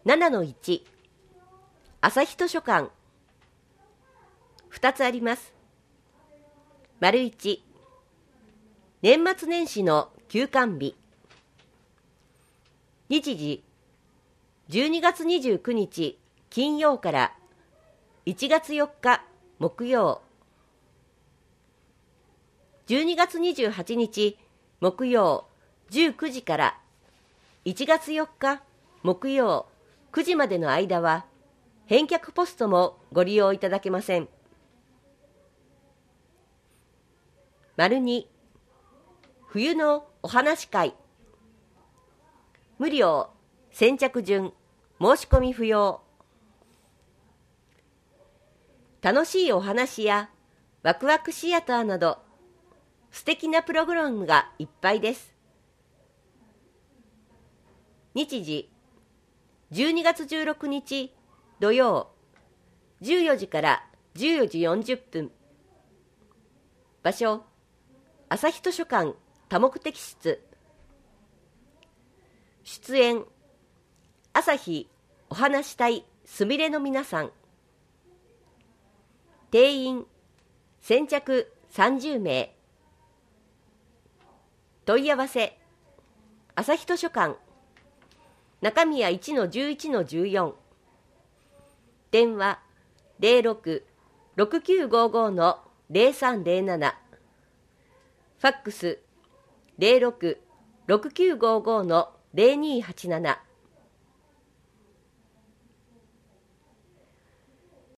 7-1 朝日図書館2つあります。丸1、年末年始の休館日。日時12月29日金曜から1月4日木曜。12月28日木曜19時から1月4日木曜9時までの間は返却ポストもご利用いただけません。丸2、冬のお話会。無料、先着順、申し込み不要。楽しいお話やワクワクシアターなど素敵なプログラムがいっぱいです。日時12月16日土曜14時から14時40分。場所朝日図書館多目的室。出演朝日お話し隊すみれの皆さん。定員先着30名。問い合わせ朝日図書館中宮 1-11-14 電話 06-6955-0307 ファックス 06-6955-0287